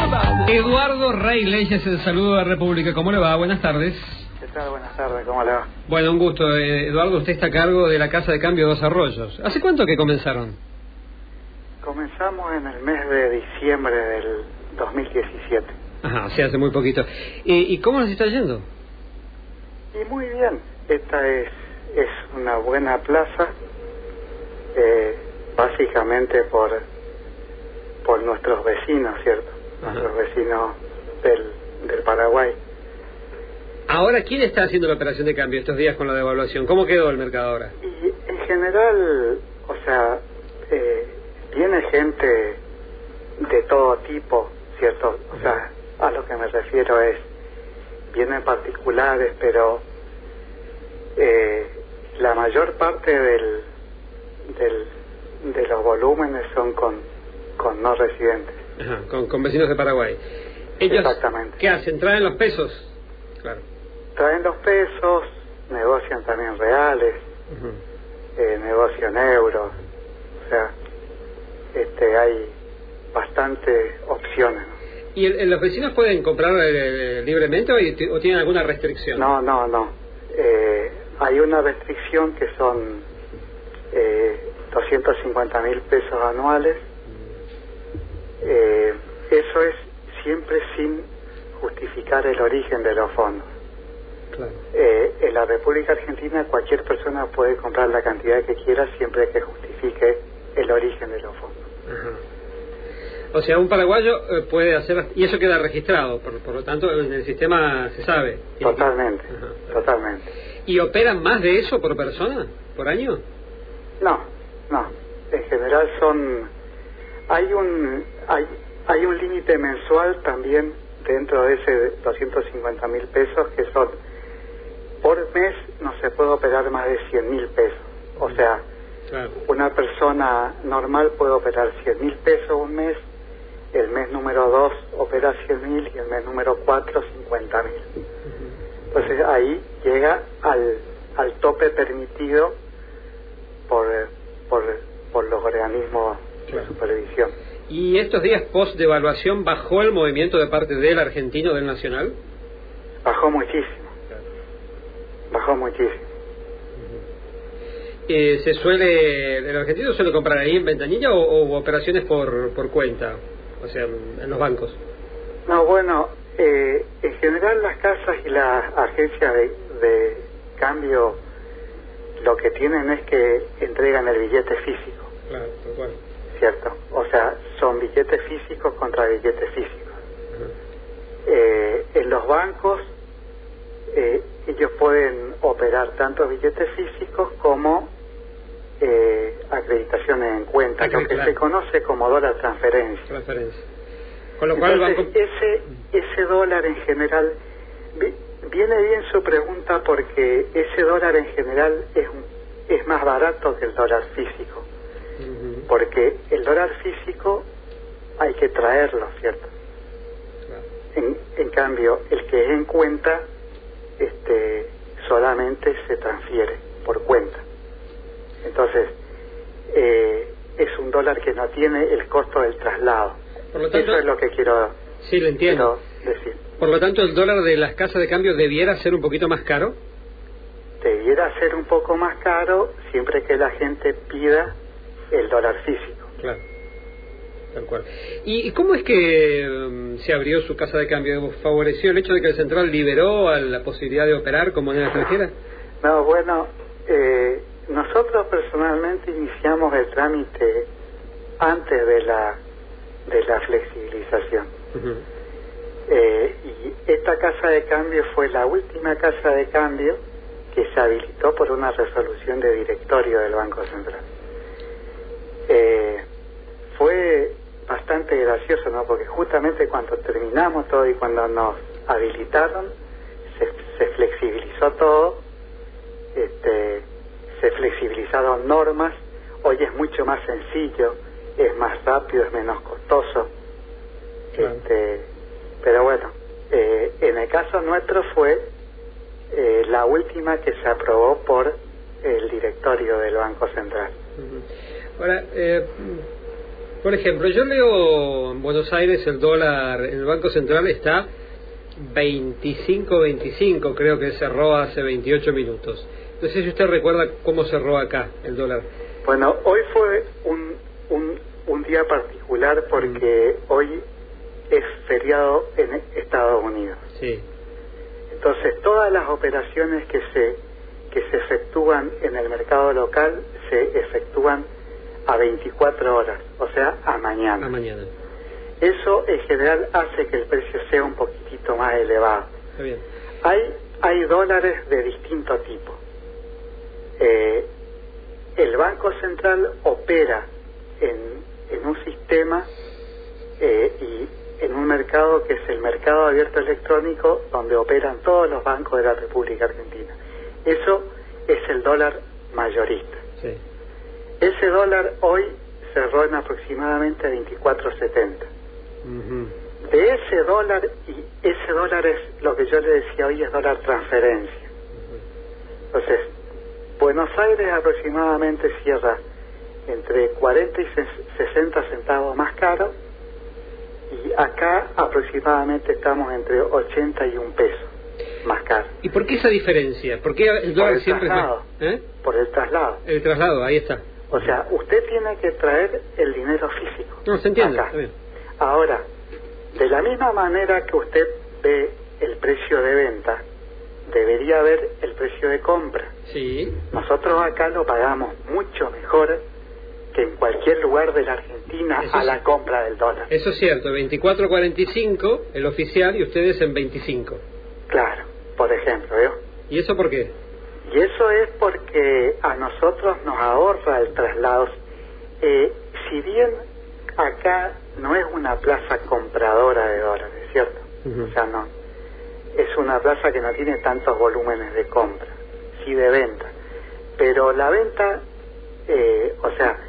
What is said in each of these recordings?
Eduardo Rey Leyes, el saludo de la República. ¿Cómo le va? Buenas tardes. ¿Qué tal? Buenas tardes, ¿cómo le va? Bueno, un gusto. Eduardo, usted está a cargo de la Casa de Cambio Dos Arroyos. ¿Hace cuánto que comenzaron? Comenzamos en el mes de diciembre del 2017. Ajá, sí, hace muy poquito. ¿Y cómo nos está yendo? Y muy bien. Esta es una buena plaza, básicamente por nuestros vecinos, ¿cierto? Ajá. Nuestros vecinos del Paraguay. Ahora, ¿quién está haciendo la operación de cambio estos días con la devaluación? ¿Cómo quedó el mercado ahora? Y en general, o sea, viene gente de todo tipo, ¿cierto? O sea, a lo que me refiero es, vienen particulares, pero la mayor parte de los volúmenes son con no residentes. Ajá, con vecinos de Paraguay. ¿Ellos Exactamente. qué hacen? ¿Traen los pesos? Claro. Traen los pesos, negocian también reales, negocian euros, o sea, hay bastantes opciones, ¿no? ¿Y los vecinos pueden comprar libremente o tienen alguna restricción? No. Hay una restricción que son 250.000 pesos anuales. Eso es siempre sin justificar el origen de los fondos. Claro. En la República Argentina cualquier persona puede comprar la cantidad que quiera siempre que justifique el origen de los fondos. Ajá. O sea, un paraguayo puede hacer, y eso queda registrado, por lo tanto en el sistema se sabe. Totalmente, Ajá. totalmente. ¿Y operan más de eso por persona, por año? No. En general hay un límite mensual también dentro de ese 250.000 pesos, que son por mes no se puede operar más de 100.000 pesos. O sea, claro, una persona normal puede operar 100.000 pesos un mes, el mes número 2 opera 100.000 y el mes número 4 50.000. Entonces ahí llega al tope permitido por los organismos de supervisión. ¿Y estos días post-devaluación bajó el movimiento de parte del argentino, del nacional? Bajó muchísimo. Bajó muchísimo. ¿El argentino suele comprar ahí en ventanilla o operaciones por cuenta? O sea, en los bancos. No, bueno, en general las casas y las agencias de cambio lo que tienen es que entregan el billete físico. Claro, tal cual. ¿Cierto? O sea, son billetes físicos contra billetes físicos. En los bancos ellos pueden operar tanto billetes físicos como acreditaciones en cuenta, lo que se conoce como dólar transferencia. Con lo cual entonces, ese dólar en general, viene bien su pregunta, porque ese dólar en general es más barato que el dólar físico. Porque el dólar físico hay que traerlo, ¿cierto? Claro. En cambio, el que es en cuenta solamente se transfiere por cuenta. Entonces, es un dólar que no tiene el costo del traslado. Por lo tanto, eso es lo que quiero entiendo. Decir. Por lo tanto, el dólar de las casas de cambio debiera ser un poquito más caro. Debiera ser un poco más caro siempre que la gente pida el dólar físico. Claro, tal cual. ¿Y cómo es que se abrió su casa de cambio? ¿Favoreció el hecho de que el central liberó a la posibilidad de operar con moneda extranjera? No, bueno, nosotros personalmente iniciamos el trámite antes de la flexibilización. Y esta casa de cambio fue la última casa de cambio que se habilitó por una resolución de directorio del Banco Central. Fue bastante gracioso, ¿no? Porque justamente cuando terminamos todo y cuando nos habilitaron, se flexibilizó todo, se flexibilizaron normas. Hoy es mucho más sencillo, es más rápido, es menos costoso. Claro. Pero bueno, en el caso nuestro fue la última que se aprobó por el directorio del Banco Central. Ahora, Por ejemplo, yo leo en Buenos Aires el dólar en el Banco Central está 25.25, creo que cerró hace 28 minutos. No sé si usted recuerda cómo cerró acá el dólar. Bueno, hoy fue un día particular porque hoy es feriado en Estados Unidos. Sí. Entonces, todas las operaciones que se efectúan en el mercado local se efectúan a 24 horas, o sea, a mañana. A mañana. Eso en general hace que el precio sea un poquitito más elevado. Está bien. Hay dólares de distinto tipo. El Banco Central opera en un sistema y en un mercado que es el mercado abierto electrónico, donde operan todos los bancos de la República Argentina. Eso es el dólar mayorista. Sí. Ese dólar hoy cerró en aproximadamente 24.70. De ese dólar, y ese dólar es lo que yo le decía hoy, es dólar transferencia. Entonces, Buenos Aires aproximadamente cierra entre 40 y 60 centavos más caro, y acá aproximadamente estamos entre 80 y 1 peso más caro. ¿Y por qué esa diferencia? ¿Por qué el dólar siempre traslado, es más? Por el traslado. El traslado, ahí está. O sea, usted tiene que traer el dinero físico. No, se entiende. Acá. Está bien. Ahora, de la misma manera que usted ve el precio de venta, debería ver el precio de compra. Sí. Nosotros acá lo pagamos mucho mejor que en cualquier lugar de la Argentina Eso a la compra del dólar. Eso es cierto, 24.45 el oficial y ustedes en 25. Claro, por ejemplo, ¿eh? ¿Y eso por qué? Y eso es porque a nosotros nos ahorra el traslado. Si bien acá no es una plaza compradora de dólares, ¿cierto? O sea, no. Es una plaza que no tiene tantos volúmenes de compra, sí de venta. Pero la venta, o sea,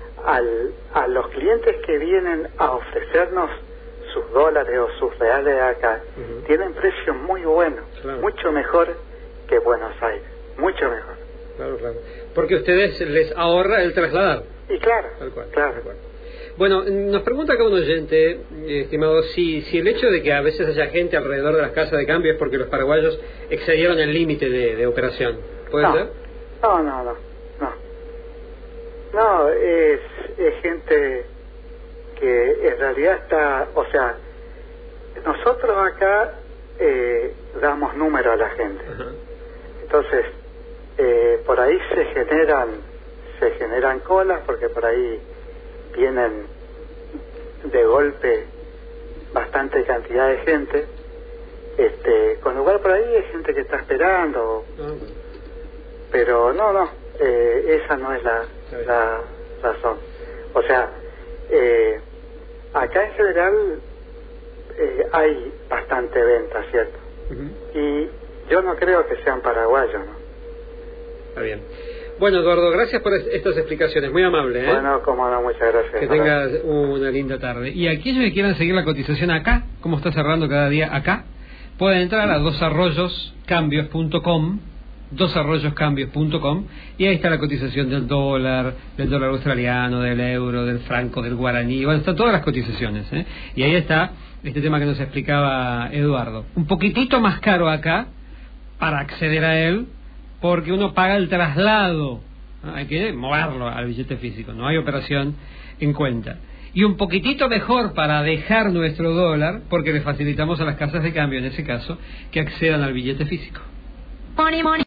a los clientes que vienen a ofrecernos sus dólares o sus reales de acá, tienen precios muy buenos, claro, mucho mejor que Buenos Aires, mucho mejor. Claro, claro. Porque a ustedes les ahorra el trasladar. Y claro, tal cual, claro. Tal cual. Bueno, nos pregunta acá un oyente, estimado, si el hecho de que a veces haya gente alrededor de las casas de cambio es porque los paraguayos excedieron el límite de operación. ¿Puede ser? No, es gente que en realidad está, o sea, nosotros acá damos número a la gente. Entonces, por ahí se generan colas, porque por ahí vienen de golpe bastante cantidad de gente, con lo cual por ahí hay gente que está esperando, pero no, esa no es la razón. O sea, acá en general hay bastante venta, ¿cierto? Y yo no creo que sean paraguayos, ¿no? Está bien. Bueno, Eduardo, gracias por estas explicaciones, muy amable, ¿eh? Bueno, como no, muchas gracias. Que tengas una linda tarde. Y aquellos que quieran seguir la cotización acá, como está cerrando cada día acá, pueden entrar a dosarroyoscambios.com, y ahí está la cotización del dólar australiano, del euro, del franco, del guaraní, bueno, están todas las cotizaciones, ¿eh? Y ahí está este tema que nos explicaba Eduardo. Un poquitito más caro acá para acceder a él, porque uno paga el traslado, ¿no? Hay que moverlo al billete físico, no hay operación en cuenta. Y un poquitito mejor para dejar nuestro dólar, porque le facilitamos a las casas de cambio, en ese caso, que accedan al billete físico.